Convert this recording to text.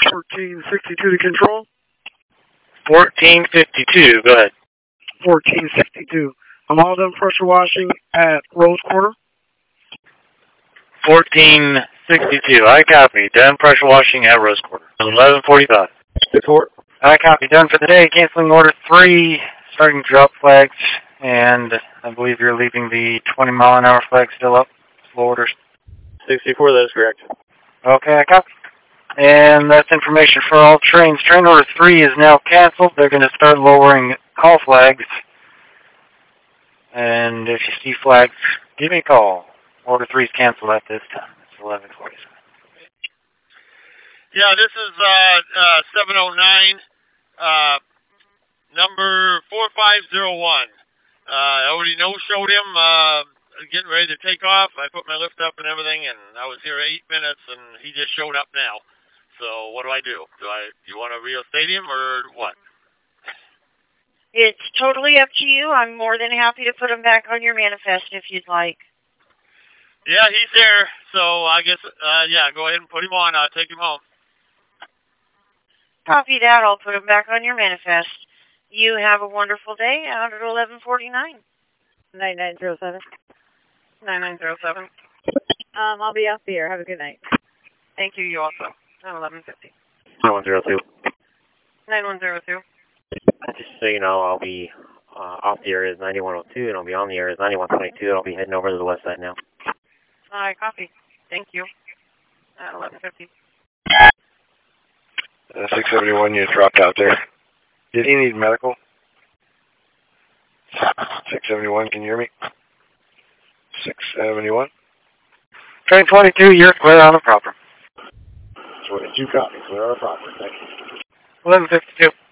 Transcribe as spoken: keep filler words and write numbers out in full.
fourteen sixty-two to control. fourteen fifty-two, go ahead. fourteen sixty-two. I'm all done pressure washing at Rose Quarter. fourteen sixty-two, I copy. Done pressure washing at Rose Quarter. eleven forty-five. Report. I copy. Done for the day. Canceling order three. Starting to drop flags. And I believe you're leaving the twenty mile an hour flag still up. Slow orders. sixty-four, that is correct. Okay, I copy. And that's information for all trains. Train order three is now canceled. They're going to start lowering call flags. And if you see flags, give me a call. Order three is canceled at this time. It's eleven forty-seven. Yeah, this is uh, uh, seven oh nine, uh, number four five oh one. Uh, I already no-showed him, uh, getting ready to take off. I put my lift up and everything, and I was here eight minutes, and he just showed up now. So what do I do? Do I? Do you want to reinstate him or what? It's totally up to you. I'm more than happy to put him back on your manifest if you'd like. Yeah, he's there. So I guess, uh, yeah, go ahead and put him on. I'll take him home. Copy that. I'll put him back on your manifest. You have a wonderful day out at eleven forty-nine. nine nine zero seven. nine nine zero seven. Um, I'll be off the air. Have a good night. Thank you. You also. At eleven fifty. nine one zero two. nine one zero two. Just so you know, I'll be uh, off the air is ninety-one oh two, and I'll be on the air is ninety-one twenty-two, and I'll be heading over to the west side now. I copy. Thank you. At eleven fifty. Uh, six seventy-one, you dropped out there. Did he need medical? six seventy-one, can you hear me? six seventy-one. Train twenty-two, you're clear on the proper. twenty-two copies, we're on the proper. Thank you. eleven fifty-two.